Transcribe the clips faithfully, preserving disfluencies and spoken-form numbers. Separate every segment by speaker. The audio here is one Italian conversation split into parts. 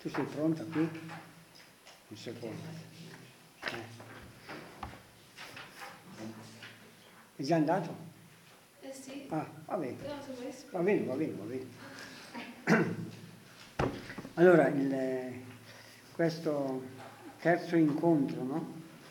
Speaker 1: Tu sei pronta qui? Un secondo. Eh. È già andato?
Speaker 2: Eh sì.
Speaker 1: Ah, va bene.
Speaker 2: No, sono messo.
Speaker 1: Va bene, va bene, va bene. Allora, il, questo terzo incontro, no?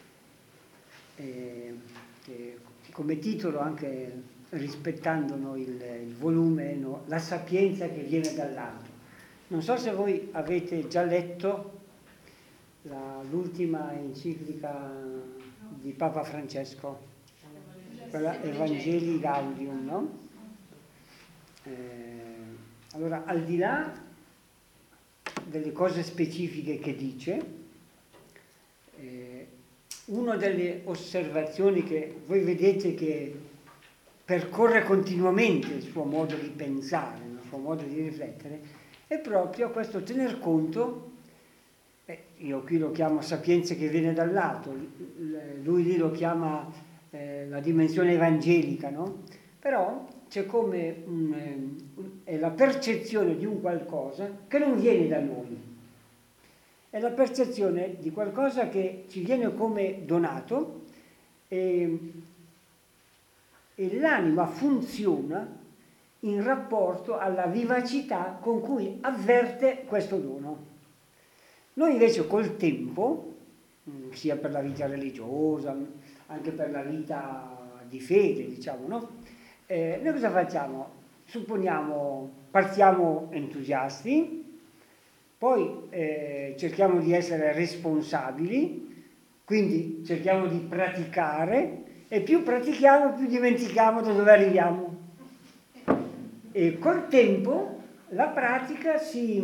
Speaker 1: Eh, eh, come titolo anche rispettando no, il, il volume, no? La sapienza che viene dall'alto. Non so se voi avete già letto la, l'ultima enciclica di Papa Francesco, quella Evangelii Gaudium, no? Eh, allora, al di là delle cose specifiche che dice, eh, una delle osservazioni che voi vedete che percorre continuamente il suo modo di pensare, il suo modo di riflettere, è proprio questo tener conto, eh, io qui lo chiamo sapienza che viene dall'alto, lui lì lo chiama eh, la dimensione evangelica, no? Però c'è come un, è la percezione di un qualcosa che non viene da noi, è la percezione di qualcosa che ci viene come donato e, e l'anima funziona in rapporto alla vivacità con cui avverte questo dono. Noi invece col tempo, sia per la vita religiosa, anche per la vita di fede, diciamo, no? Eh, noi cosa facciamo? Supponiamo, partiamo entusiasti, poi eh, cerchiamo di essere responsabili, quindi cerchiamo di praticare e più pratichiamo più dimentichiamo da dove arriviamo. E col tempo la pratica si,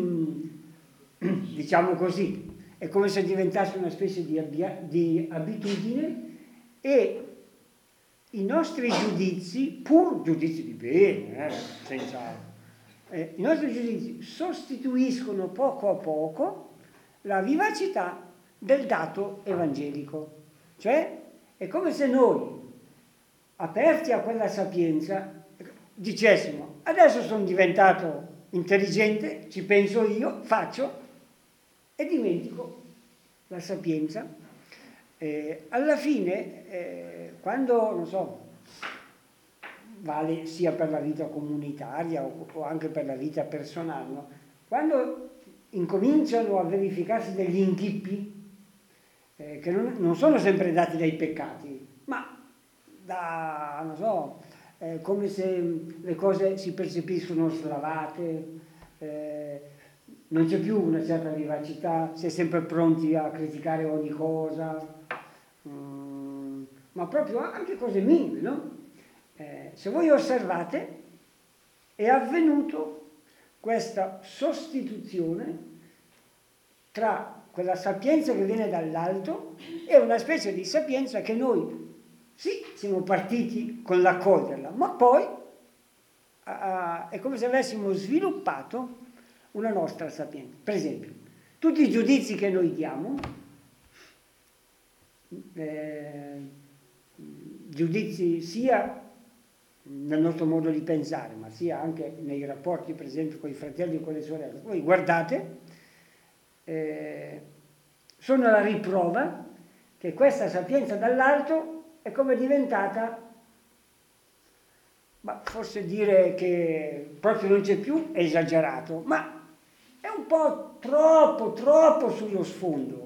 Speaker 1: diciamo così, è come se diventasse una specie di, abbia, di abitudine e i nostri giudizi, pur giudizi di bene, eh, senza, eh, i nostri giudizi sostituiscono poco a poco la vivacità del dato evangelico. Cioè è come se noi, aperti a quella sapienza, dicessimo adesso sono diventato intelligente, ci penso io, faccio e dimentico la sapienza. Eh, alla fine, eh, quando, non so, vale sia per la vita comunitaria o, o anche per la vita personale, no? Quando incominciano a verificarsi degli inghippi, eh, che non, non sono sempre dati dai peccati, ma da, non so, eh, come se le cose si percepiscono slavate, eh, non c'è più una certa vivacità, si è sempre pronti a criticare ogni cosa, um, ma proprio anche cose minime, no? Eh, se voi osservate, è avvenuto questa sostituzione tra quella sapienza che viene dall'alto e una specie di sapienza che noi, sì, siamo partiti con l'accoglierla, ma poi uh, è come se avessimo sviluppato una nostra sapienza. Per esempio, tutti i giudizi che noi diamo, eh, giudizi sia nel nostro modo di pensare, ma sia anche nei rapporti, per esempio, con i fratelli o con le sorelle, voi guardate, eh, sono la riprova che questa sapienza dall'alto è come diventata, ma forse dire che proprio non c'è più è esagerato, ma è un po' troppo, troppo sullo sfondo.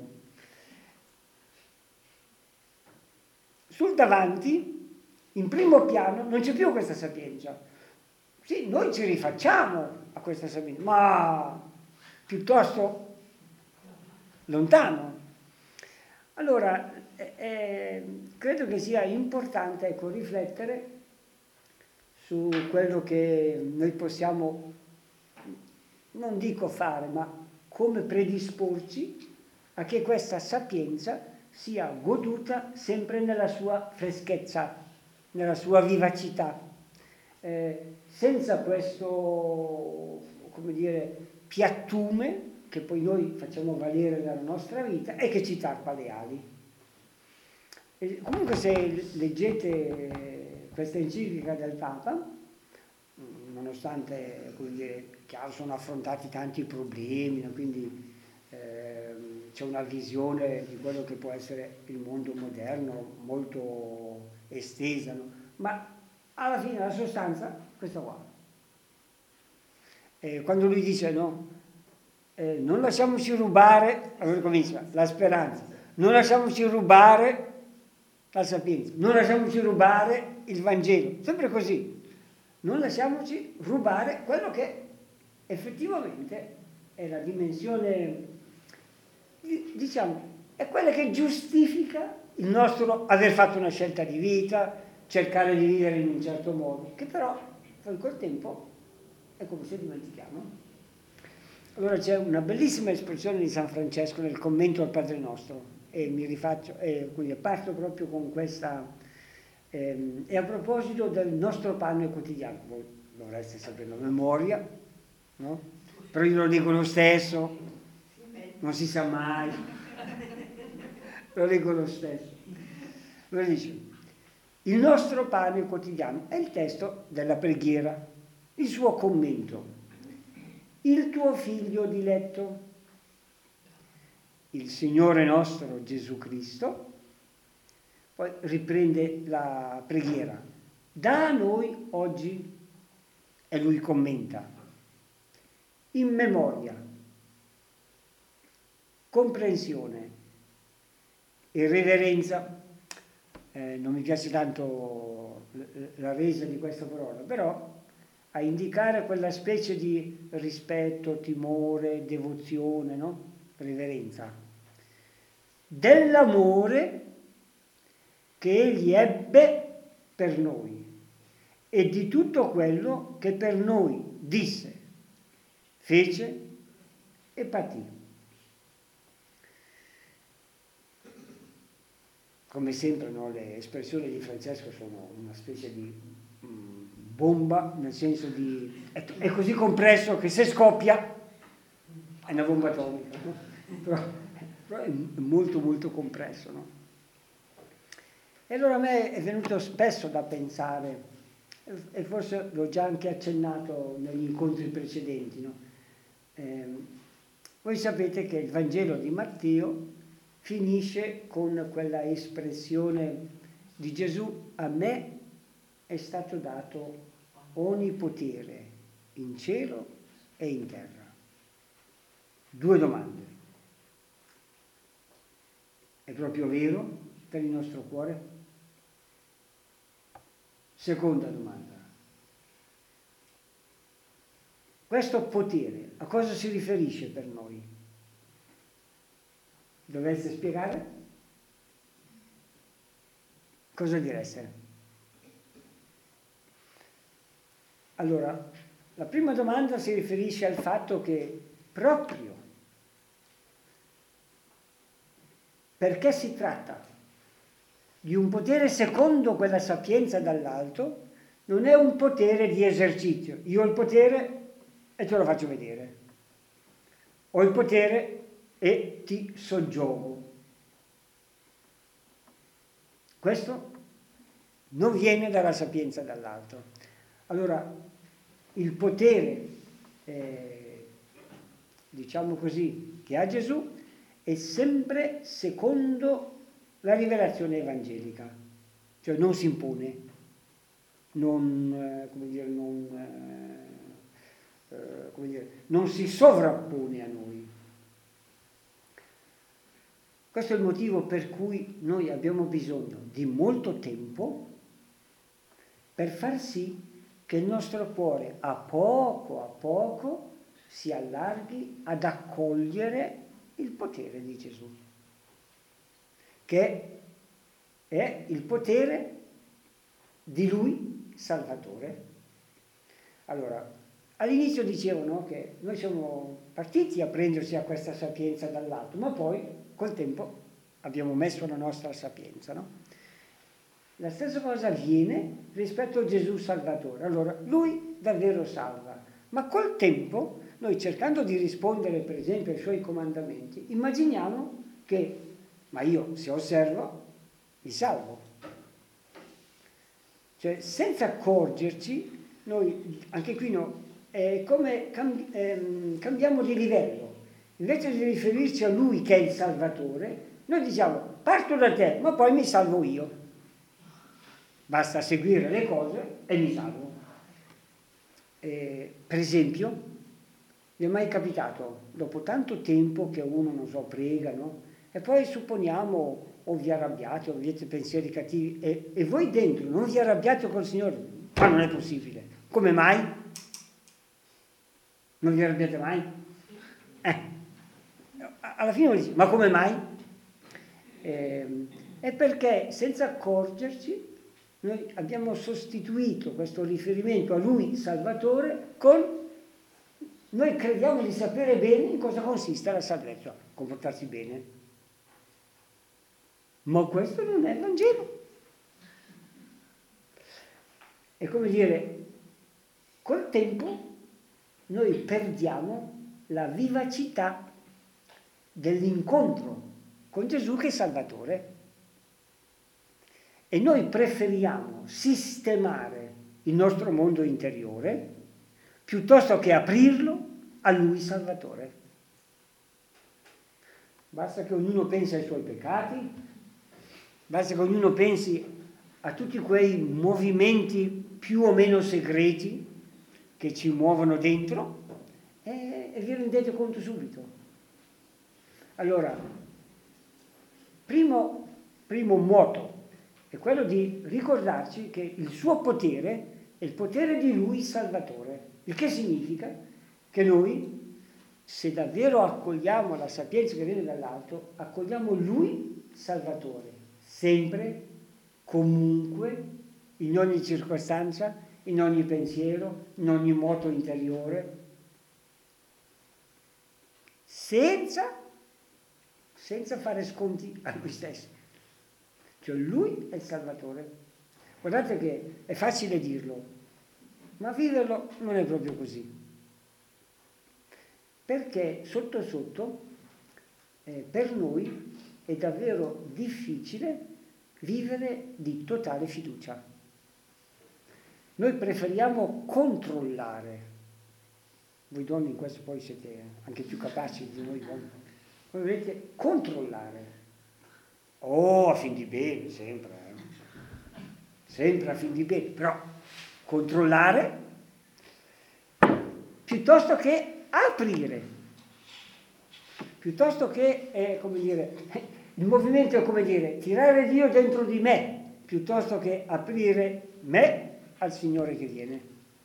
Speaker 1: Sul davanti, in primo piano, non c'è più questa sapienza. Sì, noi ci rifacciamo a questa sapienza, ma piuttosto lontano. Allora, eh, credo che sia importante, ecco, riflettere su quello che noi possiamo, non dico fare, ma come predisporci a che questa sapienza sia goduta sempre nella sua freschezza, nella sua vivacità, eh, senza questo, come dire, piattume che poi noi facciamo valere nella nostra vita e che ci tarpa le ali. E comunque se leggete questa enciclica del Papa, nonostante, come dire, chiaro, sono affrontati tanti problemi, no? Quindi eh, c'è una visione di quello che può essere il mondo moderno molto estesa, no? Ma alla fine la sostanza questa qua. Eh, quando lui dice no, eh, non lasciamoci rubare, allora comincia la speranza, non lasciamoci rubare la sapienza, non lasciamoci rubare il Vangelo, sempre così, non lasciamoci rubare quello che effettivamente è la dimensione, diciamo, è quella che giustifica il nostro aver fatto una scelta di vita, cercare di vivere in un certo modo, che però poi col tempo è come se dimentichiamo. Allora c'è una bellissima espressione di San Francesco nel commento al Padre Nostro, e mi rifaccio, e quindi parto proprio con questa, ehm, e a proposito del nostro pane quotidiano, voi dovreste saperlo a memoria, no? Però io lo dico lo stesso, non si sa mai, lo dico lo stesso. Lo dice, il nostro pane quotidiano è il testo della preghiera, il suo commento. Il tuo figlio diletto, il Signore nostro Gesù Cristo, poi riprende la preghiera, da noi oggi, e lui commenta, in memoria, comprensione e reverenza. Eh, non mi piace tanto la resa di questa parola, però a indicare quella specie di rispetto, timore, devozione, no? Reverenza, dell'amore che egli ebbe per noi e di tutto quello che per noi disse, fece e patì. Come sempre, no, le espressioni di Francesco sono una specie di mh, bomba, nel senso di... È, è così compresso che se scoppia è una bomba atomica, no? però, però è molto molto compresso, no? E allora a me è venuto spesso da pensare, e forse l'ho già anche accennato negli incontri precedenti, no? Eh, voi sapete che il Vangelo di Matteo finisce con quella espressione di Gesù: a me è stato dato ogni potere in cielo e in terra. Due domande. È proprio vero per il nostro cuore? Seconda domanda. Questo potere a cosa si riferisce per noi? Dovreste spiegare? Cosa direste? Allora, la prima domanda si riferisce al fatto che proprio perché si tratta di un potere secondo quella sapienza dall'alto, non è un potere di esercizio. Io ho il potere e te lo faccio vedere. Ho il potere e ti soggiogo. Questo non viene dalla sapienza dall'alto. Allora, il potere, eh, diciamo così, che ha Gesù è sempre secondo la rivelazione evangelica, cioè non si impone, non, eh, come dire, non, eh, eh, come dire, non si sovrappone a noi. Questo è il motivo per cui noi abbiamo bisogno di molto tempo per far sì che il nostro cuore a poco a poco si allarghi ad accogliere il potere di Gesù, che è il potere di Lui Salvatore. Allora, all'inizio dicevano che noi siamo partiti a prenderci a questa sapienza dall'alto, ma poi col tempo abbiamo messo la nostra sapienza, no? La stessa cosa avviene rispetto a Gesù Salvatore. Allora, Lui davvero salva, ma col tempo noi, cercando di rispondere per esempio ai Suoi comandamenti, immaginiamo che, ma io se osservo, mi salvo. Cioè, senza accorgerci, noi, anche qui no, è come cambi- ehm, cambiamo di livello. invece di riferirci a Lui che è il Salvatore, noi diciamo parto da te, ma poi mi salvo io. Basta seguire le cose e mi salvo. Eh, per esempio, vi è mai capitato, dopo tanto tempo che uno, non so, prega, no? E poi supponiamo o vi arrabbiate o avete pensieri cattivi e, e voi dentro non vi arrabbiate col Signore, ma non è possibile. Come mai? Non vi arrabbiate mai? Eh. Alla fine dice, ma come mai? Eh, è perché senza accorgerci noi abbiamo sostituito questo riferimento a Lui, Salvatore, con noi crediamo di sapere bene in cosa consiste la salvezza, comportarsi bene. Ma questo non è il Vangelo. È come dire, col tempo noi perdiamo la vivacità dell'incontro con Gesù che è Salvatore. E noi preferiamo sistemare il nostro mondo interiore piuttosto che aprirlo a Lui Salvatore. Basta che ognuno pensi ai suoi peccati, basta che ognuno pensi a tutti quei movimenti più o meno segreti che ci muovono dentro e, e vi rendete conto subito. Allora, primo, primo moto è quello di ricordarci che il suo potere è il potere di Lui Salvatore, il che significa che noi, se davvero accogliamo la sapienza che viene dall'alto, accogliamo Lui Salvatore, sempre, comunque, in ogni circostanza, in ogni pensiero, in ogni moto interiore, senza, senza fare sconti a Lui stesso. Cioè Lui è il Salvatore. Guardate che è facile dirlo, ma viverlo non è proprio così. Perché sotto sotto, eh, per noi è davvero difficile vivere di totale fiducia. Noi preferiamo controllare. Voi donne in questo poi siete anche più capaci di noi uomini. Voi volete controllare. Oh, a fin di bene, sempre. Eh. Sempre a fin di bene. Però controllare piuttosto che aprire, piuttosto che, eh, come dire, il movimento è come dire, tirare Dio dentro di me, piuttosto che aprire me al Signore che viene.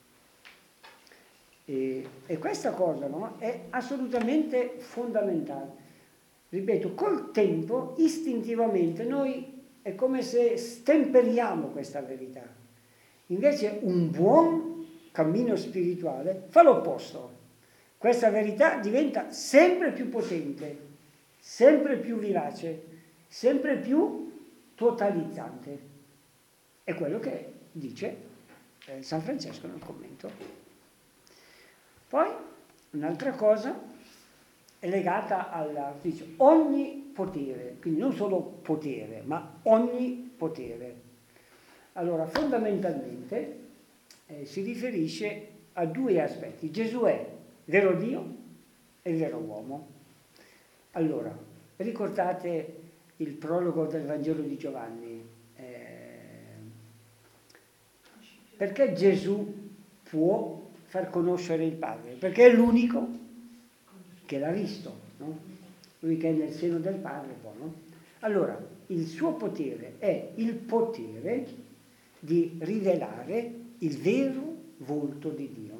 Speaker 1: E, e questa cosa, no, è assolutamente fondamentale. Ripeto, col tempo, istintivamente, noi è come se stemperiamo questa verità. Invece un buon cammino spirituale fa l'opposto. Questa verità diventa sempre più potente, sempre più vivace, sempre più totalizzante. È quello che dice eh, San Francesco nel commento. Poi un'altra cosa è legata alla, dice, ogni potere, quindi non solo potere, ma ogni potere. Allora, fondamentalmente eh, si riferisce a due aspetti. Gesù è vero Dio e vero uomo. Allora, ricordate il prologo del Vangelo di Giovanni? Eh, perché Gesù può far conoscere il Padre? Perché è l'unico che l'ha visto, no? Lui che è nel seno del Padre, poi, no? Allora, il suo potere è il potere di rivelare il vero volto di Dio.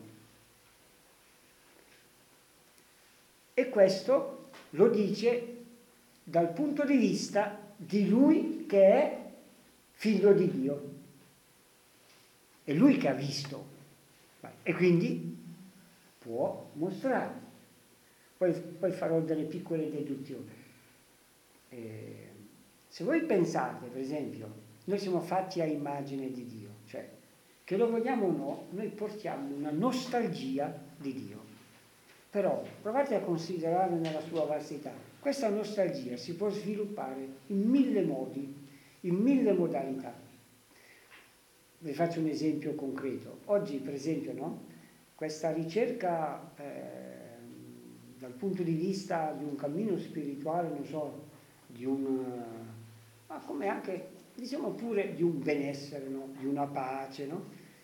Speaker 1: E questo lo dice dal punto di vista di lui che è figlio di Dio. È lui che ha visto e quindi può mostrare. Poi, poi farò delle piccole deduzioni. Eh, se voi pensate, per esempio, noi siamo fatti a immagine di Dio, cioè che lo vogliamo o no, noi portiamo una nostalgia di Dio. Però provate a considerare nella sua vastità. Questa nostalgia si può sviluppare in mille modi, in mille modalità. Vi faccio un esempio concreto. Oggi, per esempio, no? Questa ricerca eh, dal punto di vista di un cammino spirituale, non so, di un, ma come anche, diciamo pure, di un benessere, no? Di una pace, no?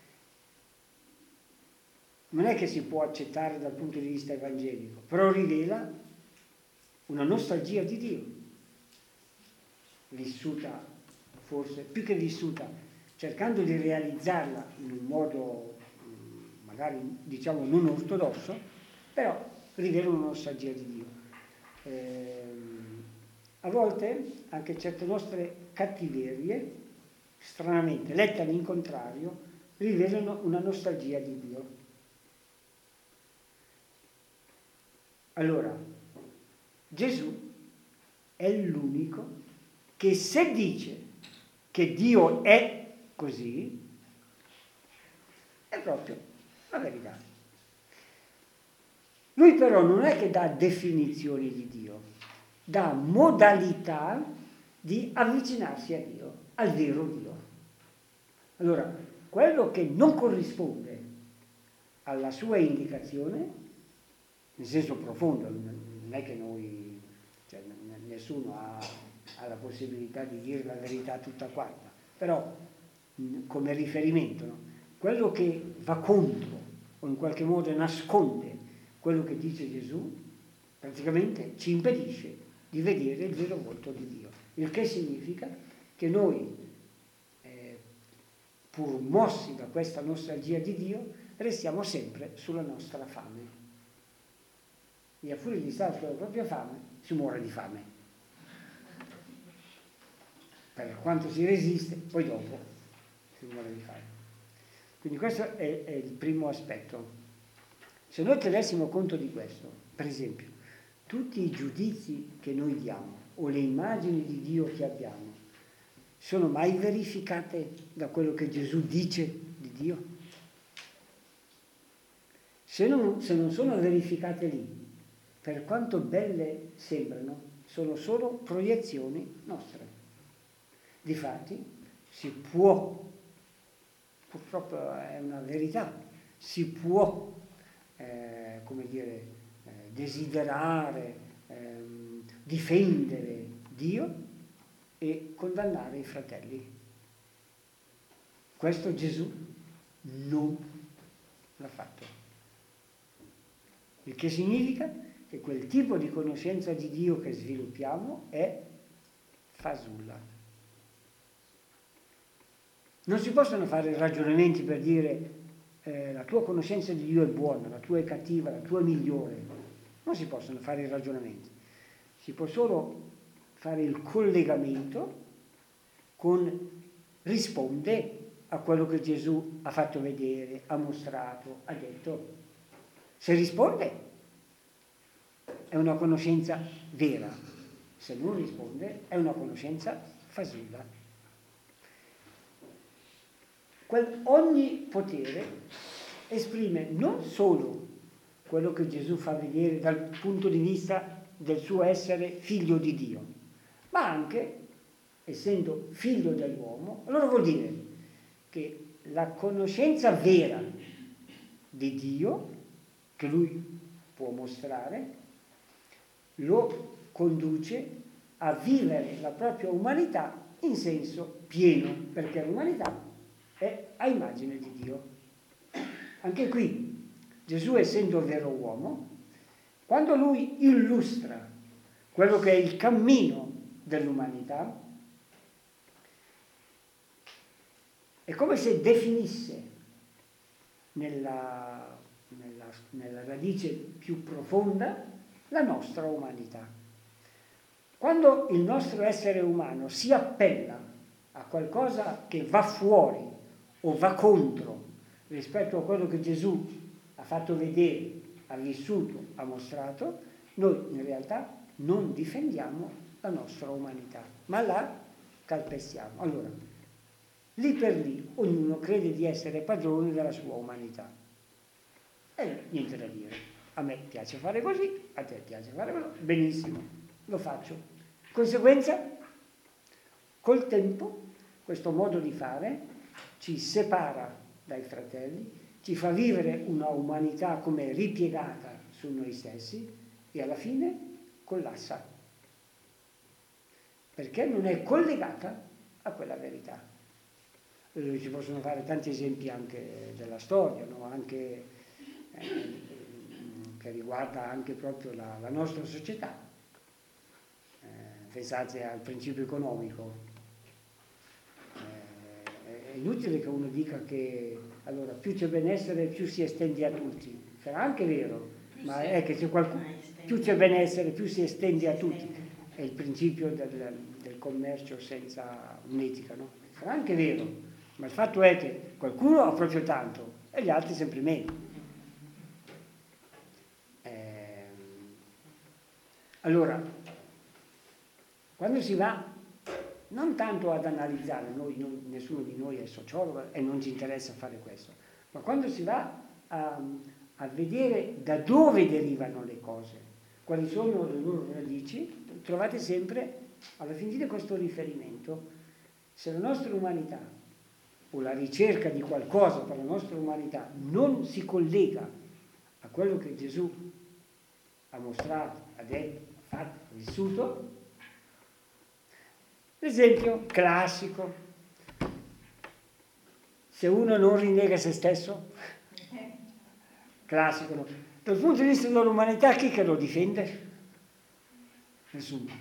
Speaker 1: Non è che si può accettare dal punto di vista evangelico, però rivela una nostalgia di Dio, vissuta, forse più che vissuta, cercando di realizzarla in un modo magari diciamo non ortodosso, però rivela una nostalgia di Dio. Eh, a volte anche certe nostre cattiverie, stranamente, lette all'incontrario, rivelano una nostalgia di Dio. Allora, Gesù è l'unico che se dice che Dio è così, è proprio la verità. Lui però non è che dà definizioni di Dio, dà modalità di avvicinarsi a Dio, al vero Dio. Allora, quello che non corrisponde alla sua indicazione, in senso profondo, non è che noi, cioè, nessuno ha, ha la possibilità di dire la verità tutta quanta, però come riferimento, no? Quello che va contro o in qualche modo nasconde quello che dice Gesù, praticamente ci impedisce di vedere il vero volto di Dio. Il che significa che noi, eh, pur mossi da questa nostalgia di Dio, restiamo sempre sulla nostra fame. E a furia di stare sulla propria fame, si muore di fame. Per quanto si resiste, poi dopo si muore di fame. Quindi questo è, è il primo aspetto. Se noi tenessimo conto di questo, per esempio, tutti i giudizi che noi diamo o le immagini di Dio che abbiamo sono mai verificate da quello che Gesù dice di Dio? Se non, se non sono verificate lì, per quanto belle sembrano, sono solo proiezioni nostre. Difatti si può, purtroppo è una verità, si può Eh, come dire, eh, desiderare, eh, difendere Dio e condannare i fratelli. Questo Gesù non l'ha fatto. Il che significa che quel tipo di conoscenza di Dio che sviluppiamo è fasulla. Non si possono fare ragionamenti per dire Eh, la tua conoscenza di Dio è buona, la tua è cattiva, la tua è migliore. Non si possono fare i ragionamenti. Si può solo fare il collegamento con risponde a quello che Gesù ha fatto vedere, ha mostrato, ha detto. Se risponde è una conoscenza vera, se non risponde è una conoscenza fasulla. Ogni potere esprime non solo quello che Gesù fa vedere dal punto di vista del suo essere figlio di Dio, ma anche, essendo figlio dell'uomo, allora vuol dire che la conoscenza vera di Dio, che lui può mostrare, lo conduce a vivere la propria umanità in senso pieno, perché l'umanità è a immagine di Dio. Anche qui, Gesù essendo vero uomo, quando lui illustra quello che è il cammino dell'umanità, è come se definisse nella, nella, nella radice più profonda la nostra umanità. Quando il nostro essere umano si appella a qualcosa che va fuori o va contro rispetto a quello che Gesù ha fatto vedere, ha vissuto, ha mostrato, noi in realtà non difendiamo la nostra umanità, ma la calpestiamo. Allora, lì per lì ognuno crede di essere padrone della sua umanità. E niente da dire. A me piace fare così, a te piace fare così, benissimo, lo faccio. Conseguenza, col tempo, questo modo di fare ci separa dai fratelli, ci fa vivere una umanità come ripiegata su noi stessi e alla fine collassa, perché non è collegata a quella verità. Eh, ci possono fare tanti esempi anche della storia, no? Anche, eh, che riguarda anche proprio la, la nostra società. Eh, pensate al principio economico. Eh, è inutile che uno dica che allora più c'è benessere più si estende a tutti. Sarà anche vero, ma è che se qualcuno, più c'è benessere più si estende a tutti. È il principio del, del commercio senza un'etica, no? Sarà anche vero, ma il fatto è che qualcuno ha proprio tanto e gli altri sempre meno. Eh, allora, quando si va non tanto ad analizzare, noi, non, nessuno di noi è sociologo e non ci interessa fare questo, ma quando si va a, a vedere da dove derivano le cose, quali sono le loro radici, trovate sempre alla fine questo riferimento. Se la nostra umanità o la ricerca di qualcosa per la nostra umanità non si collega a quello che Gesù ha mostrato, ha detto, ha fatto, ha vissuto, l'esempio classico: se uno non rinnega se stesso, classico, no? Dal punto di vista dell'umanità chi che lo difende? Nessuno.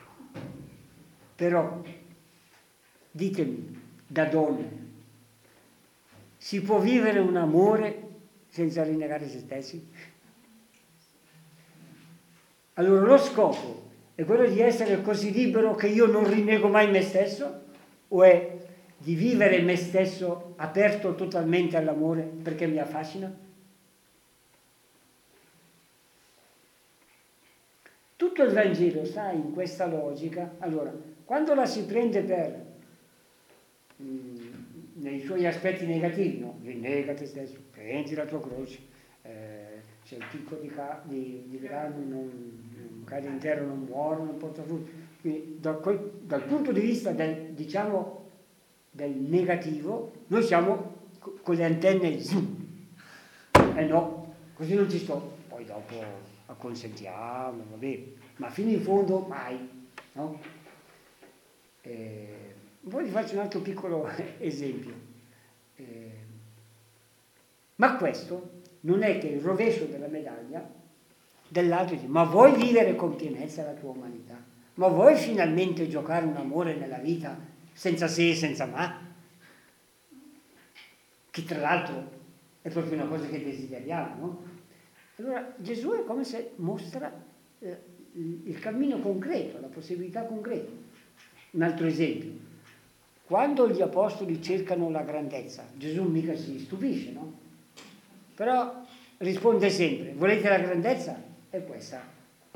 Speaker 1: Però ditemi, da donne si può vivere un amore senza rinnegare se stessi? Allora lo scopo è quello di essere così libero che io non rinnego mai me stesso, o è di vivere me stesso aperto totalmente all'amore perché mi affascina? Tutto il Vangelo sta in questa logica. Allora, quando la si prende per mh, nei suoi aspetti negativi, no? Rinnega te stesso, prendi la tua croce, eh, se il picco di, ca- di, di grano non, non cade in terra, non muore, non porta frutto. Quindi da quel, dal punto di vista del, diciamo, del negativo, noi siamo co- con le antenne zoom. Eh no, così non ci sto. Poi dopo acconsentiamo, va bene, ma fino in fondo mai, no? Eh, poi vi faccio un altro piccolo esempio. Eh, ma questo non è che il rovescio della medaglia dell'altro dice: ma vuoi vivere con pienezza la tua umanità? Ma vuoi finalmente giocare un amore nella vita senza se e senza ma? Che tra l'altro è proprio una cosa che desideriamo, no? Allora Gesù è come se mostra eh, il cammino concreto, la possibilità concreta. Un altro esempio: quando gli apostoli cercano la grandezza, Gesù mica si stupisce, no? Però risponde sempre: volete la grandezza? È questa.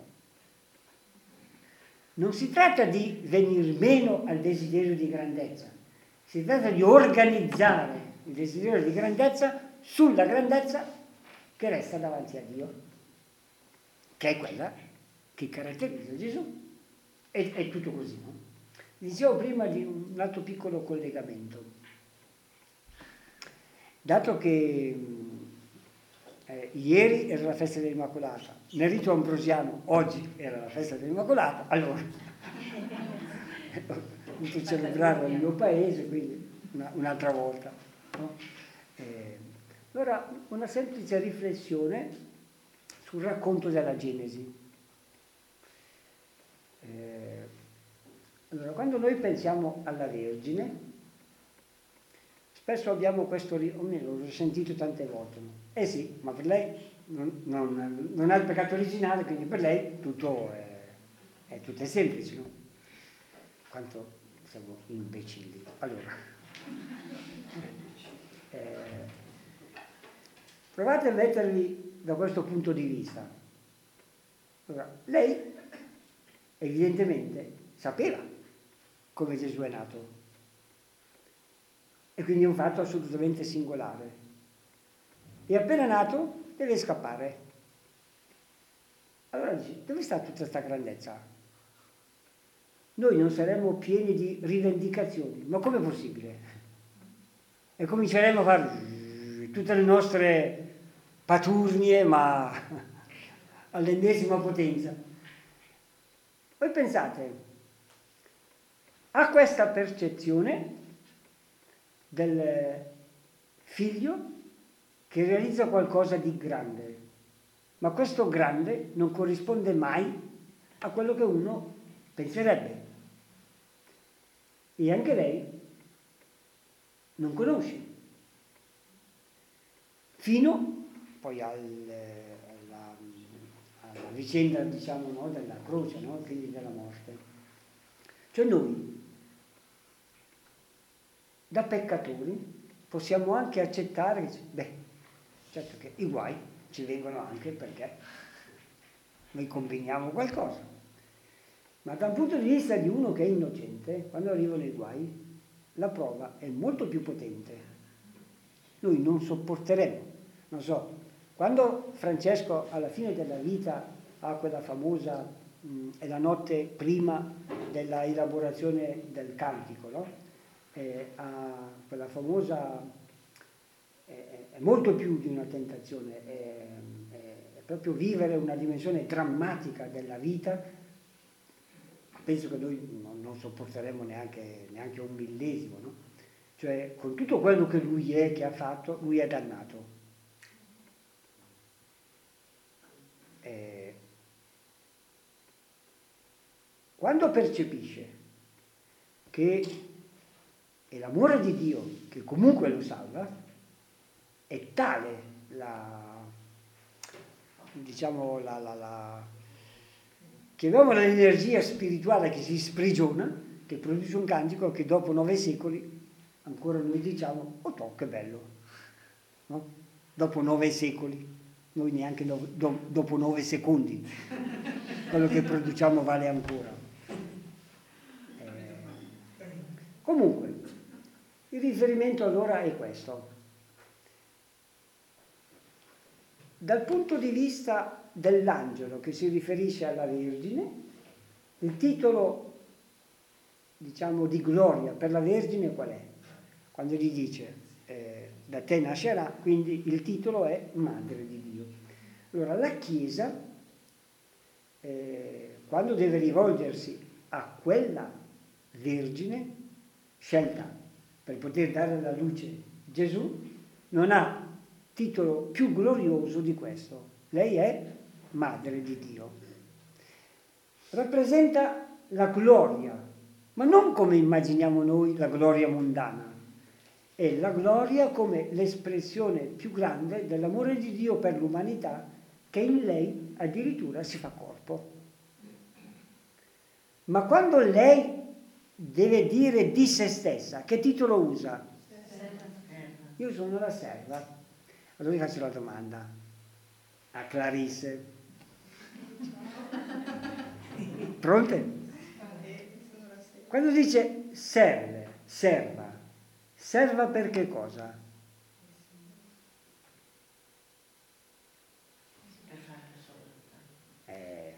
Speaker 1: Non si tratta di venir meno al desiderio di grandezza, si tratta di organizzare il desiderio di grandezza sulla grandezza che resta davanti a Dio, che è quella che caratterizza Gesù. E è tutto così, no? Dicevo prima di un altro piccolo collegamento. Dato che eh, ieri era la festa dell'Immacolata, nel rito ambrosiano oggi era la festa dell'Immacolata, allora ho voluto celebrarlo nel mio paese, quindi una, un'altra volta, no? Eh, allora, una semplice riflessione sul racconto della Genesi. Eh, allora, quando noi pensiamo alla Vergine, spesso abbiamo questo, o meno l'ho sentito tante volte, no? Eh sì, ma per lei non, non, non ha il peccato originale, quindi per lei tutto è, è, tutto è semplice, no? Quanto siamo imbecilli. Allora, eh, provate a mettervi da questo punto di vista. Allora, lei evidentemente sapeva come Gesù è nato, e quindi è un fatto assolutamente singolare. E appena nato deve scappare. Allora dici: dove sta tutta questa grandezza? Noi non saremmo pieni di rivendicazioni, ma com'è possibile? E cominceremo a fare tutte le nostre paturnie, ma all'ennesima potenza. Voi pensate, ha questa percezione del figlio che realizza qualcosa di grande, ma questo grande non corrisponde mai a quello che uno penserebbe. E anche lei non conosce. Fino poi al, alla, alla vicenda, diciamo, no, della croce, no? Quindi della morte. Cioè noi, da peccatori, possiamo anche accettare che, beh, certo che i guai ci vengono anche perché noi combiniamo qualcosa. Ma dal punto di vista di uno che è innocente, quando arrivano i guai, la prova è molto più potente. Noi non sopporteremo. Non so, quando Francesco alla fine della vita ha quella famosa, mh, è la notte prima della elaborazione del cantico, no? Eh, ha quella famosa, eh, è molto più di una tentazione, è, è proprio vivere una dimensione drammatica della vita. Penso che noi non, non sopporteremo neanche, neanche un millesimo, no? Cioè, con tutto quello che lui è, che ha fatto, lui è dannato. Eh, quando percepisce che è l'amore di Dio che comunque lo salva, è tale la, diciamo, la, la, la chiamiamola l'energia spirituale che si sprigiona, che produce un cantico che dopo nove secoli ancora noi diciamo, oh to, che bello, no? Dopo nove secoli. Noi neanche no, do, dopo nove secondi quello che produciamo vale ancora. Eh, comunque, il riferimento allora è questo. Dal punto di vista dell'angelo che si riferisce alla Vergine, il titolo, diciamo, di gloria per la Vergine qual è? Quando gli dice eh, da te nascerà, quindi il titolo è Madre di Dio. Allora la Chiesa, eh, quando deve rivolgersi a quella Vergine scelta per poter dare alla luce Gesù, non ha titolo più glorioso di questo. Lei è Madre di Dio. Rappresenta la gloria, ma non come immaginiamo noi la gloria mondana. È la gloria come l'espressione più grande dell'amore di Dio per l'umanità, che in lei addirittura si fa corpo. Ma quando lei deve dire di se stessa, che titolo usa? Io sono la serva. Allora vi faccio la domanda a Clarisse. Pronte? Quando dice serve, serva, serva per che cosa? Eh.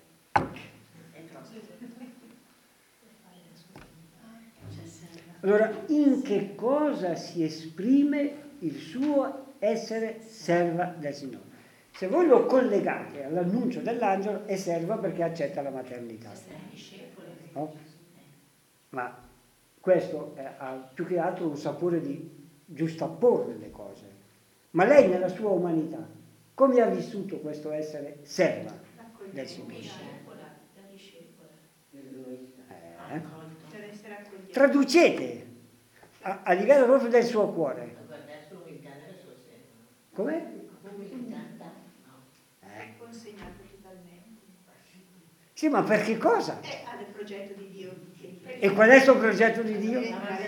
Speaker 1: Allora, in che cosa si esprime il suo essere serva del Signore? Se voi lo collegate all'annuncio dell'angelo, è serva perché accetta la maternità. No? Ma questo è, ha più che altro un sapore di giustapporre le cose. Ma lei nella sua umanità, come ha vissuto questo essere serva del Signore? Eh? Traducete a, a livello proprio del suo cuore. Come?
Speaker 2: È consegnato totalmente.
Speaker 1: Sì, ma per che cosa?
Speaker 2: È al progetto di Dio.
Speaker 1: E qual è il suo progetto di Dio?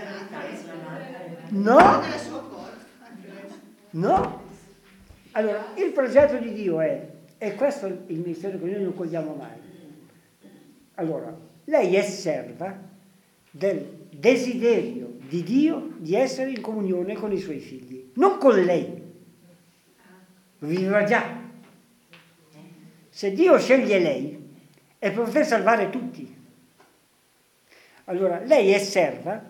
Speaker 1: No?
Speaker 2: Nel suo corpo.
Speaker 1: No? Allora, il progetto di Dio è, e questo è il mistero che noi non cogliamo mai. Allora, lei è serva del desiderio di Dio di essere in comunione con i suoi figli, non con lei. Lo viveva già. Se Dio sceglie lei è per poter salvare tutti. Allora, lei è serva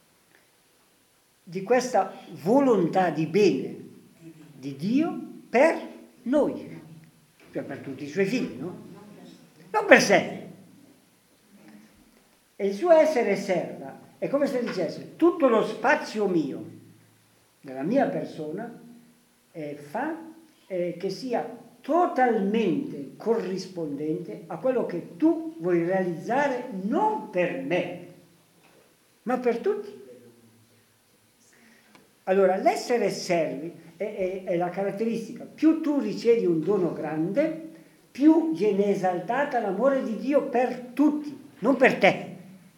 Speaker 1: di questa volontà di bene di Dio per noi. cioè per tutti i suoi figli, no? Non per sé. E il suo essere serva è come se dicesse tutto lo spazio mio, della mia persona, eh, fa eh, che sia totalmente corrispondente a quello che tu vuoi realizzare non per me, ma per tutti. Allora, l'essere servi è, è, è la caratteristica. Più tu ricevi un dono grande, più viene esaltata l'amore di Dio per tutti, non per te.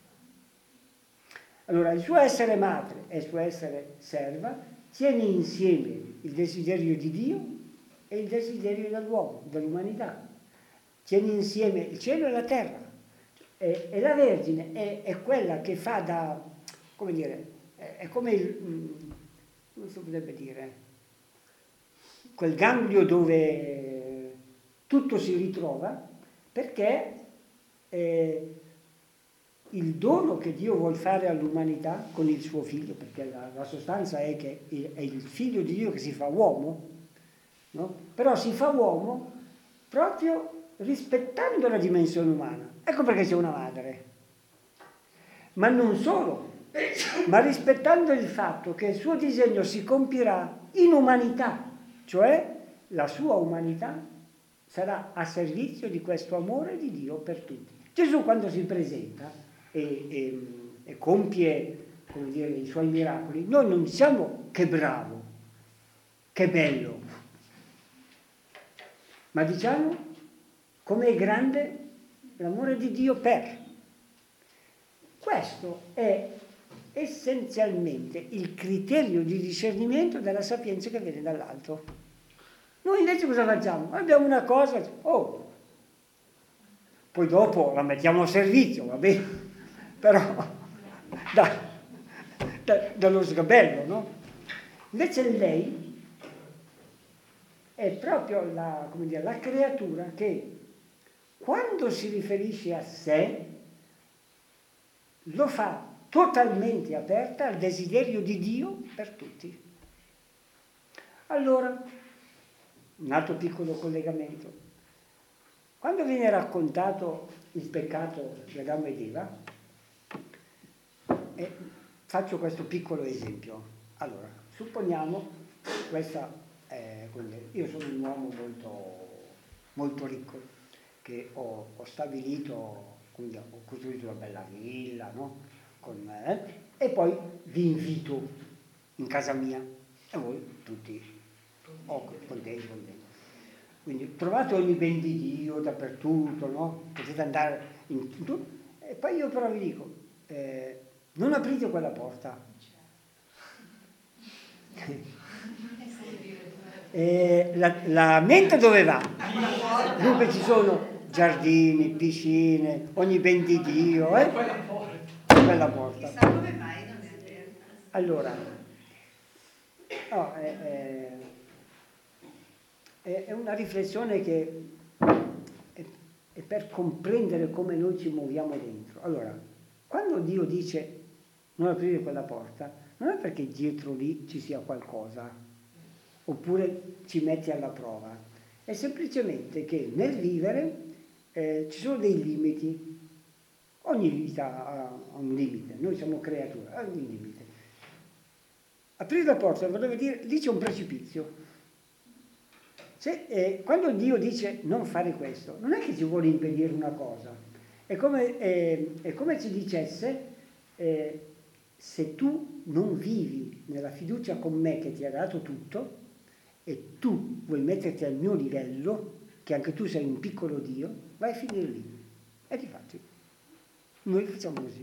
Speaker 1: Allora, il suo essere madre e il suo essere serva tiene insieme il desiderio di Dio e il desiderio dell'uomo, dell'umanità. Tiene insieme il cielo e la terra. E, e la Vergine è, è quella che fa da, come dire, è, è come il, come si potrebbe dire, quel ganglio dove tutto si ritrova, perché eh, il dono che Dio vuol fare all'umanità con il suo figlio, perché la, la sostanza è che è il figlio di Dio che si fa uomo, no? Però si fa uomo proprio rispettando la dimensione umana. Ecco perché c'è una madre. Ma non solo, ma rispettando il fatto che il suo disegno si compirà in umanità, cioè la sua umanità sarà a servizio di questo amore di Dio per tutti. Gesù quando si presenta e, e, e compie, come dire, i suoi miracoli, noi non diciamo che bravo, che bello, ma diciamo com'è grande l'amore di Dio per. Questo è essenzialmente il criterio di discernimento della sapienza che viene dall'alto. Noi invece cosa facciamo? Abbiamo una cosa, oh, poi dopo la mettiamo a servizio, va bene, però da, da, dallo sgabello, no? Invece lei è proprio la, come dire, la creatura che quando si riferisce a sé lo fa totalmente aperta al desiderio di Dio per tutti. Allora, un altro piccolo collegamento. Quando viene raccontato il peccato di Adamo ed Eva, eh, faccio questo piccolo esempio. Allora, supponiamo questa, eh, io sono un uomo molto, molto ricco, che ho, ho stabilito, quindi ho costruito una bella villa, no? Con, eh, e poi vi invito in casa mia e voi tutti oh, contenti, contenti. Quindi trovate ogni ben di Dio dappertutto, no? Potete andare in tutto. E poi io però vi dico, eh, non aprite quella porta. E la, la mente dove va? Dunque ci sono giardini, piscine, ogni ben di Dio, eh? Quella porta.
Speaker 2: Chissà come mai non è aperta.
Speaker 1: Allora, no, è, è, è una riflessione che è, è per comprendere come noi ci muoviamo dentro. Allora, quando Dio dice non aprire quella porta, non è perché dietro lì ci sia qualcosa, oppure ci metti alla prova, è semplicemente che nel vivere eh, ci sono dei limiti. Ogni vita ha un limite, noi siamo creature, ha un limite. Aprire la porta vorrebbe dire, lì c'è un precipizio. Se, eh, quando Dio dice non fare questo, non è che ci vuole impedire una cosa, è come, eh, è come ci dicesse, eh, se tu non vivi nella fiducia con me che ti ha dato tutto, e tu vuoi metterti al mio livello, che anche tu sei un piccolo Dio, vai a finire lì. E difatti, noi facciamo così.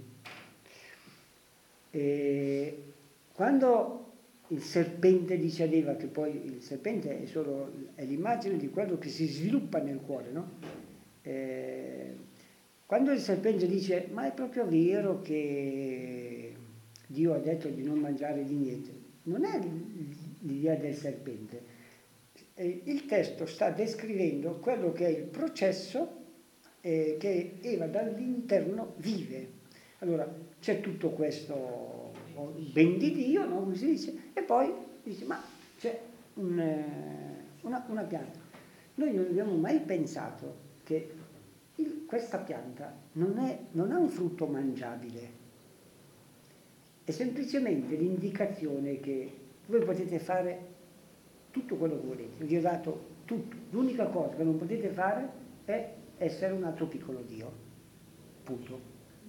Speaker 1: E quando il serpente dice ad Eva, che poi il serpente è solo è l'immagine di quello che si sviluppa nel cuore, no? Eh, quando il serpente dice, ma è proprio vero che Dio ha detto di non mangiare di niente, non è l'idea del serpente. Il testo sta descrivendo quello che è il processo eh, che Eva dall'interno vive. Allora c'è tutto questo ben di Dio, no? Come si dice, e poi dice, ma c'è un, una, una pianta. Noi non abbiamo mai pensato che il, questa pianta non, è, non ha un frutto mangiabile, è semplicemente l'indicazione che voi potete fare tutto quello che volete. Vi ho dato tutto. L'unica cosa che non potete fare è essere un altro piccolo Dio. Punto.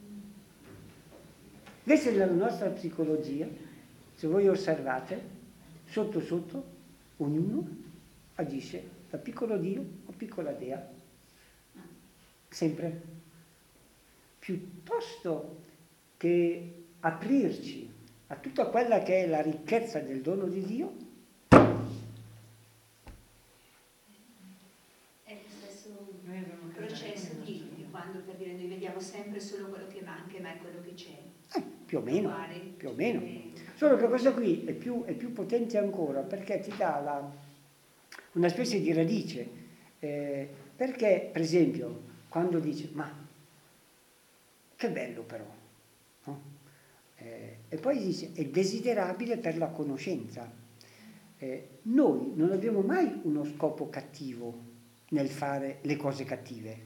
Speaker 1: Invece nella nostra psicologia, se voi osservate, sotto sotto, ognuno agisce da piccolo Dio o piccola Dea. Sempre. Piuttosto che aprirci a tutta quella che è la ricchezza del dono di Dio,
Speaker 2: è lo stesso processo di, di quando, per dire, noi vediamo sempre solo quello che manca, ma è quello che c'è.
Speaker 1: Eh, più o meno,
Speaker 2: Uguale.
Speaker 1: più o meno.
Speaker 2: Eh,
Speaker 1: Solo che questa qui è più, è più potente ancora perché ti dà la, una specie di radice. Eh, perché, per esempio, quando dici, ma che bello però, no? Eh, e poi dice, è desiderabile per la conoscenza. Eh, noi non abbiamo mai uno scopo cattivo nel fare le cose cattive.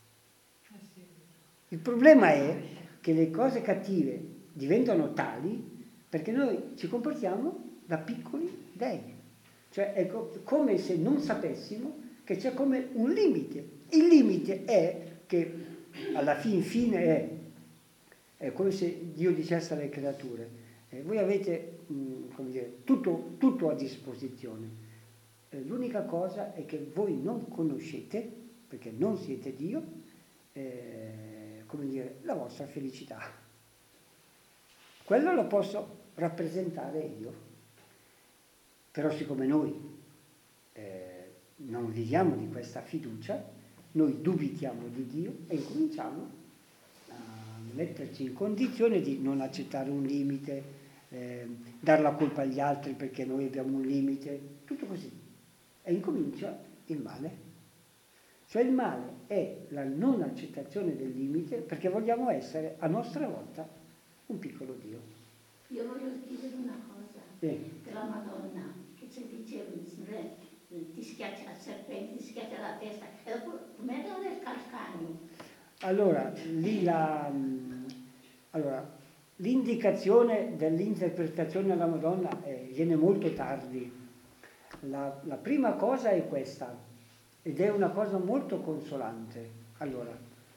Speaker 1: Il problema è che le cose cattive diventano tali perché noi ci comportiamo da piccoli dei. Cioè è co- come se non sapessimo che c'è come un limite. Il limite è che alla fin fine è, è come se Dio dicesse alle creature, eh, voi avete mh, come dire, tutto, tutto a disposizione. Eh, l'unica cosa è che voi non conoscete, perché non siete Dio, eh, come dire, la vostra felicità. Quello lo posso rappresentare io. Però siccome noi eh, non viviamo di questa fiducia, noi dubitiamo di Dio e incominciamo a metterci in condizione di non accettare un limite, eh, dar la colpa agli altri perché noi abbiamo un limite, tutto così. E incomincia il male. Cioè il male è la non accettazione del limite perché vogliamo essere a nostra volta un piccolo Dio.
Speaker 3: Io voglio chiedere una cosa,
Speaker 1: Sì.
Speaker 3: della Madonna, che ci diceva, ti schiaccia il serpente, ti schiaccia la testa, e dopo come era del calcagno?
Speaker 1: Allora, lì la, allora, l'indicazione dell'interpretazione alla Madonna eh, viene molto tardi. La, la prima cosa è questa, ed è una cosa molto consolante. Allora,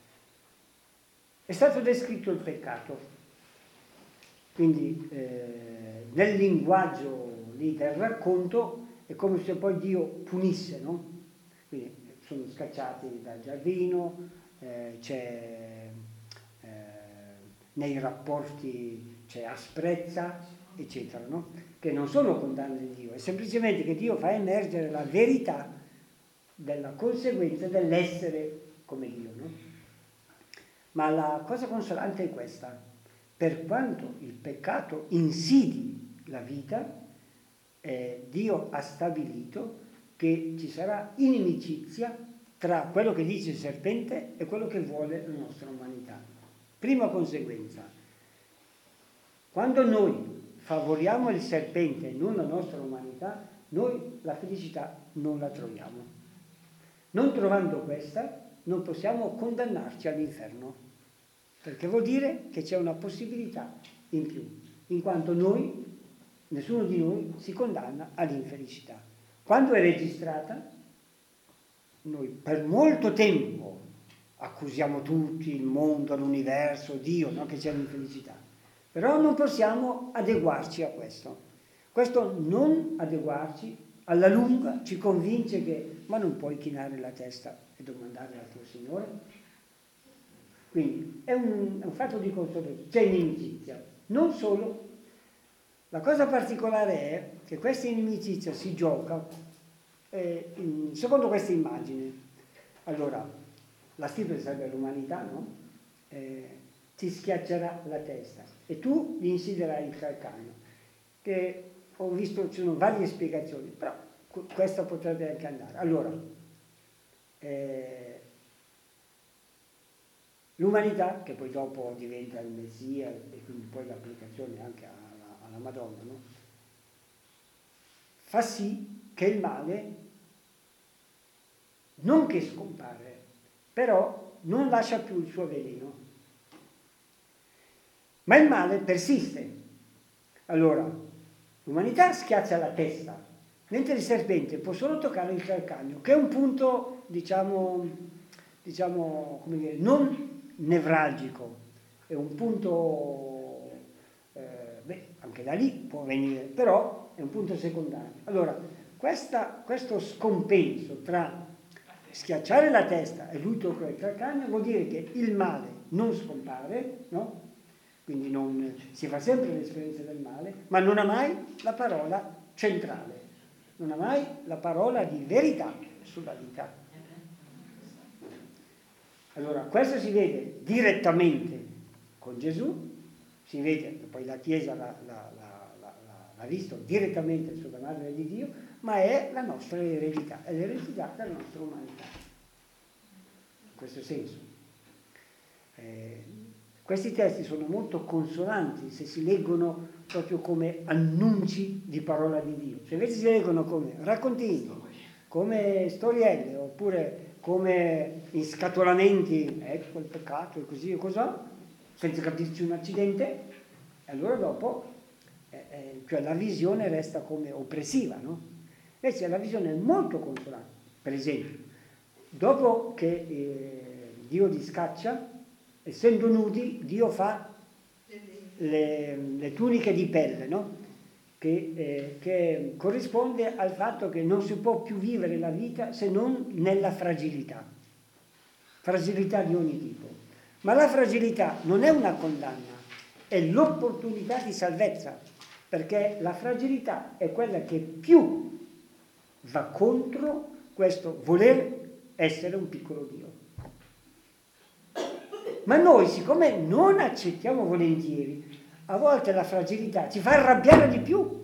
Speaker 1: è stato descritto il peccato, quindi eh, nel linguaggio lì del racconto è come se poi Dio punisse, no? Quindi sono scacciati dal giardino, eh, c'è eh, nei rapporti c'è asprezza, eccetera, no? Che non sono condanne di Dio, è semplicemente che Dio fa emergere la verità della conseguenza dell'essere come Dio, no? Ma la cosa consolante è questa: per quanto il peccato insidi la vita, eh, Dio ha stabilito che ci sarà inimicizia tra quello che dice il serpente e quello che vuole la nostra umanità. Prima conseguenza, quando noi favoriamo il serpente e non la nostra umanità, noi la felicità non la troviamo. Non trovando questa, non possiamo condannarci all'inferno, perché vuol dire che c'è una possibilità in più, in quanto noi, nessuno di noi, si condanna all'infelicità. Quando è registrata, noi per molto tempo accusiamo tutti, il mondo, l'universo, Dio, no? Che c'è l'infelicità. Però non possiamo adeguarci a questo. Questo non adeguarci alla lunga ci convince che ma non puoi chinare la testa e domandare al tuo Signore. Quindi è un, è un fatto di consolidare, c'è inimicizia. Non solo, la cosa particolare è che questa inimicizia si gioca eh, in, secondo questa immagine. Allora, la stirpe sarebbe l'umanità, no? Eh, ti schiaccerà la testa e tu gli insiderai il calcagno, che ho visto, ci sono varie spiegazioni, però questa potrebbe anche andare. Allora, eh, l'umanità, che poi dopo diventa il Messia e quindi poi l'applicazione anche alla, alla Madonna, no? Fa sì che il male non che scompare, però non lascia più il suo veleno. Ma il male persiste. Allora, l'umanità schiaccia la testa, mentre il serpente può solo toccare il calcagno, che è un punto, diciamo, diciamo come dire, non nevralgico, è un punto, eh, beh, anche da lì può venire, però è un punto secondario. Allora, questa, questo scompenso tra schiacciare la testa e lui tocca il calcagno vuol dire che il male non scompare, no? Quindi non, si fa sempre l'esperienza del male, ma non ha mai la parola centrale, non ha mai la parola di verità sulla vita. Allora, questo si vede direttamente con Gesù, si vede, poi la Chiesa l'ha, l'ha, l'ha, l'ha visto direttamente sulla Madre di Dio, ma è la nostra eredità, è l'eredità della nostra umanità, in questo senso. Eh, questi testi sono molto consolanti se si leggono proprio come annunci di parola di Dio, se invece si leggono come raccontini, come storielle, oppure come inscatolamenti, ecco il peccato e così e così, senza capirci un accidente, e allora dopo eh, eh, cioè la visione resta come oppressiva, no? Invece la visione è molto consolante. Per esempio, dopo che eh, Dio li scaccia, essendo nudi, Dio fa le, le tuniche di pelle, no? Che, eh, che corrisponde al fatto che non si può più vivere la vita se non nella fragilità, fragilità di ogni tipo. Ma la fragilità non è una condanna, è l'opportunità di salvezza, perché la fragilità è quella che più va contro questo voler essere un piccolo Dio. Ma noi, siccome non accettiamo volentieri, a volte la fragilità ci fa arrabbiare di più,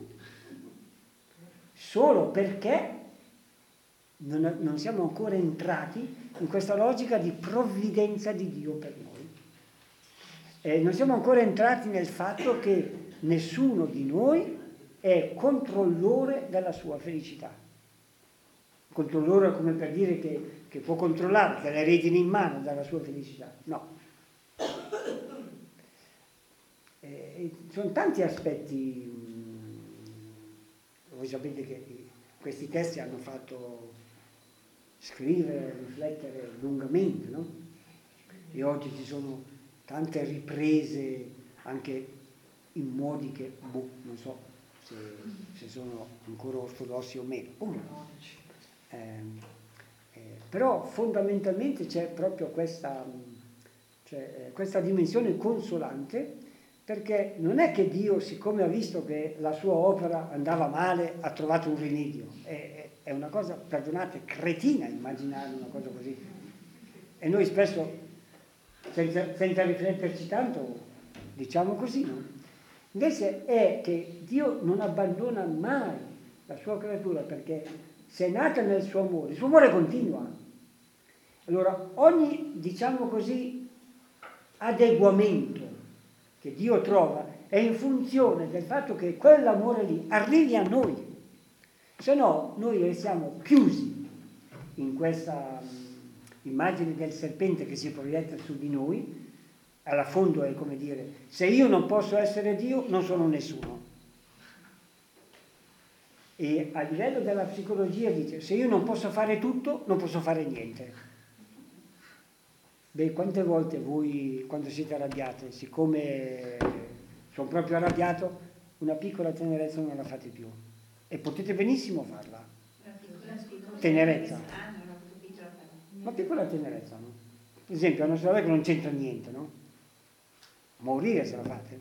Speaker 1: solo perché non, non siamo ancora entrati in questa logica di provvidenza di Dio per noi. E non siamo ancora entrati nel fatto che nessuno di noi è controllore della sua felicità. Controllore come per dire che, che può controllare, che ha le redini in mano dalla sua felicità. No. Eh, sono tanti aspetti. Voi sapete che questi testi hanno fatto scrivere, riflettere lungamente, no? E oggi ci sono tante riprese anche in modi che, boh, non so se, se sono ancora ortodossi o meno. Eh, eh, però fondamentalmente c'è proprio questa, cioè, questa dimensione consolante, perché non è che Dio, siccome ha visto che la sua opera andava male, ha trovato un rimedio. È, è una cosa, perdonate, cretina immaginare una cosa così. E noi spesso, senza, senza rifletterci tanto, diciamo così, no? Invece è che Dio non abbandona mai la sua creatura, perché se è nata nel suo amore, il suo amore continua. Allora ogni, diciamo così, adeguamento che Dio trova è in funzione del fatto che quell'amore lì arrivi a noi, se no noi restiamo chiusi in questa um, immagine del serpente che si proietta su di noi. Alla fondo è come dire, se io non posso essere Dio non sono nessuno. E a livello della psicologia dice, se io non posso fare tutto non posso fare niente. Beh, quante volte voi, quando siete arrabbiate, siccome sono proprio arrabbiato, una piccola tenerezza non la fate più. E potete benissimo farla. Tenerezza. Ma piccola tenerezza, no? Per esempio, a una sorella che non c'entra niente, no? Morire se la fate.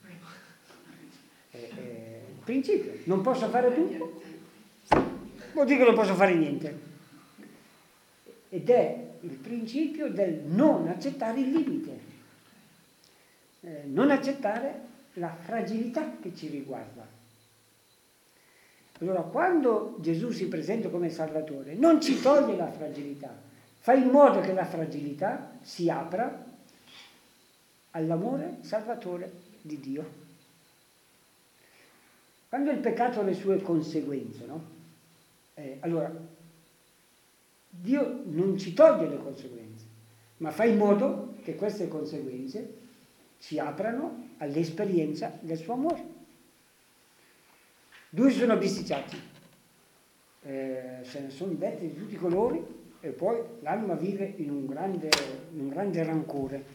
Speaker 1: Eh, eh, principio, non posso fare tutto, vuol dire che non posso fare niente. Ed è il principio del non accettare il limite, eh, non accettare la fragilità che ci riguarda. Allora, quando Gesù si presenta come Salvatore, non ci toglie la fragilità, fa in modo che la fragilità si apra all'amore salvatore di Dio. Quando il peccato ha le sue conseguenze, no? Eh, allora, Dio non ci toglie le conseguenze, ma fa in modo che queste conseguenze ci aprano all'esperienza del suo amore. Due si sono bisticciati, eh, se ne sono detti di tutti i colori e poi l'anima vive in un grande, in un grande rancore.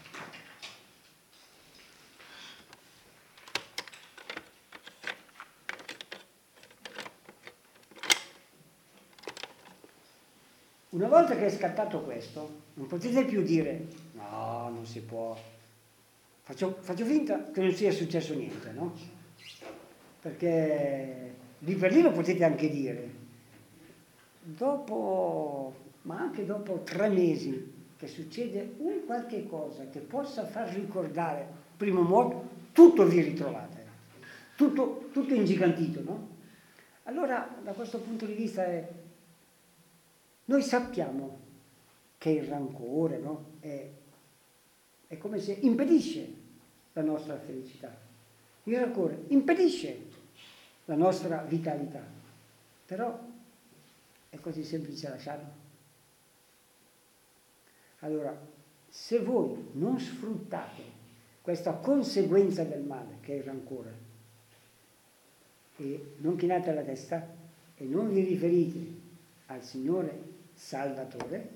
Speaker 1: Una volta che è scattato questo, non potete più dire no, non si può, faccio, faccio finta che non sia successo niente, no? Perché lì per lì lo potete anche dire. Dopo, ma anche dopo tre mesi che succede un qualche cosa che possa far ricordare il primo modo, tutto vi ritrovate, tutto, tutto ingigantito, no? Allora, da questo punto di vista è noi sappiamo che il rancore, no, è, è come se impedisce la nostra felicità. Il rancore impedisce la nostra vitalità. Però è così semplice lasciarlo. Allora, se voi non sfruttate questa conseguenza del male, che è il rancore, e non chinate la testa e non vi riferite al Signore Salvatore,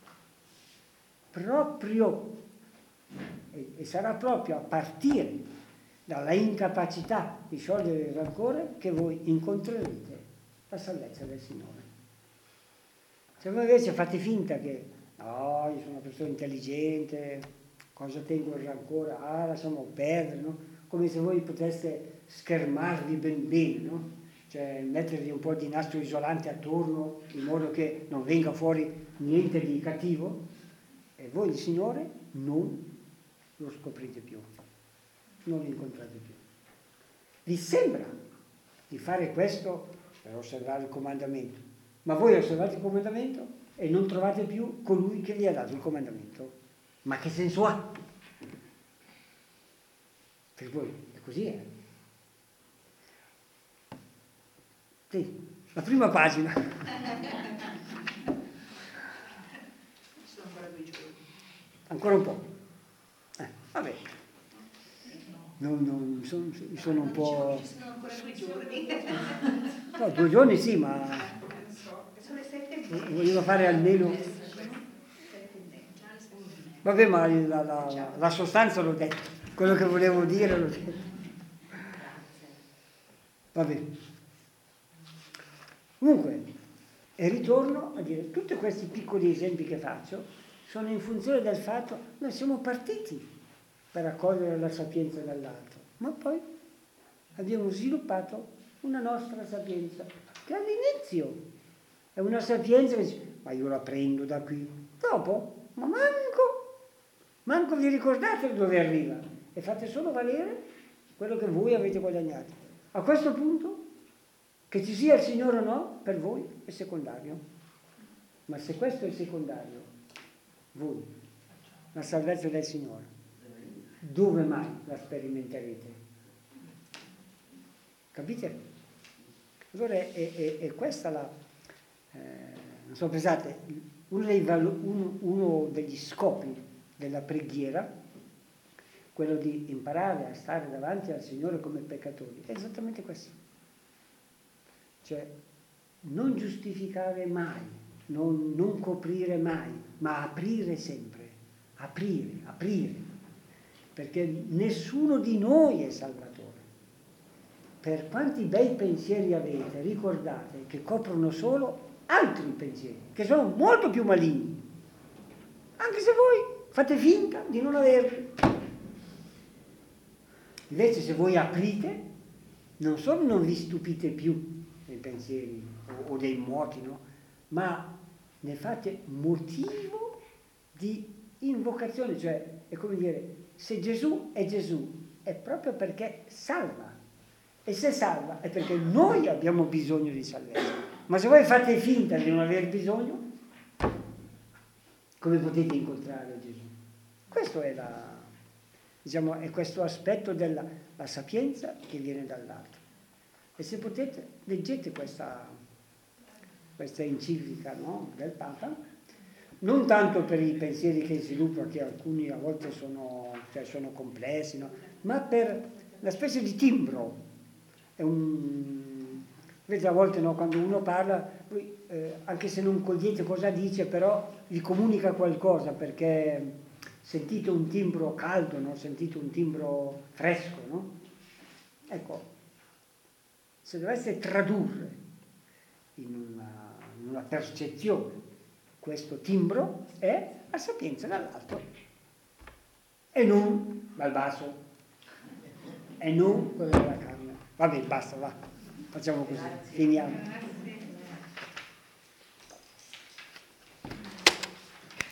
Speaker 1: proprio, e, e sarà proprio a partire dalla incapacità di sciogliere il rancore che voi incontrerete la salvezza del Signore. Se voi invece fate finta che no, io sono una persona intelligente, cosa tengo il rancore? Ah, lasciamo perdere, no? Come se voi poteste schermarvi ben bene, no? Cioè mettervi un po' di nastro isolante attorno in modo che non venga fuori niente di cattivo, e voi il Signore non lo scoprite più, non lo incontrate più. Vi sembra di fare questo per osservare il comandamento, ma voi osservate il comandamento e non trovate più colui che vi ha dato il comandamento. Ma che senso ha? Per voi è così, eh? Sì, la prima pagina.
Speaker 2: Sono ancora due giorni.
Speaker 1: Ancora un po'. Eh, vabbè. Non, non, sono, sono un po'...
Speaker 2: Ci sono ancora due giorni.
Speaker 1: No, due giorni sì, ma
Speaker 2: Sono le sette e mezza.
Speaker 1: volevo fare almeno... Vabbè, ma la, la, la sostanza l'ho detto, quello che volevo dire l'ho detto. Vabbè. Comunque, e ritorno a dire, tutti questi piccoli esempi che faccio sono in funzione del fatto che noi siamo partiti per accogliere la sapienza dall'alto, ma poi abbiamo sviluppato una nostra sapienza, che all'inizio è una sapienza che dice, ma io la prendo da qui, dopo, ma manco, manco vi ricordate dove arriva, e fate solo valere quello che voi avete guadagnato. A questo punto, che ci sia il Signore o no, per voi è secondario. Ma se questo è secondario, voi, la salvezza del Signore, dove mai la sperimenterete? Capite? Allora è, è, è questa la... Eh, non so, pensate, uno, dei valo, uno, uno degli scopi della preghiera, quello di imparare a stare davanti al Signore come peccatori, è esattamente questo. Cioè, non giustificare mai, non, non coprire mai, ma aprire sempre, aprire, aprire, perché nessuno di noi è salvatore. Per quanti bei pensieri avete, ricordate che coprono solo altri pensieri, che sono molto più maligni, anche se voi fate finta di non averli. Invece se voi aprite, non solo non vi stupite più dei pensieri o, o dei moti, no? Ma ne fate motivo di invocazione, cioè è come dire, se Gesù è Gesù è proprio perché salva, e se salva è perché noi abbiamo bisogno di salvezza. Ma se voi fate finta di non aver bisogno, come potete incontrare Gesù? Questo è la, diciamo, è questo aspetto della la sapienza che viene dall'alto. E se potete, leggete questa, questa enciclica, no, del Papa, non tanto per i pensieri che sviluppa, che alcuni a volte sono, cioè sono complessi, no, ma per la specie di timbro. È un, vedete, a volte, no, quando uno parla, lui, eh, anche se non cogliete cosa dice, però vi comunica qualcosa, perché sentite un timbro caldo, no? Sentite un timbro fresco, no? Ecco, se dovesse tradurre in una, in una percezione questo timbro, è la sapienza dall'alto e non dal basso e non quella della carne. Va bene, basta, va, facciamo così, finiamo.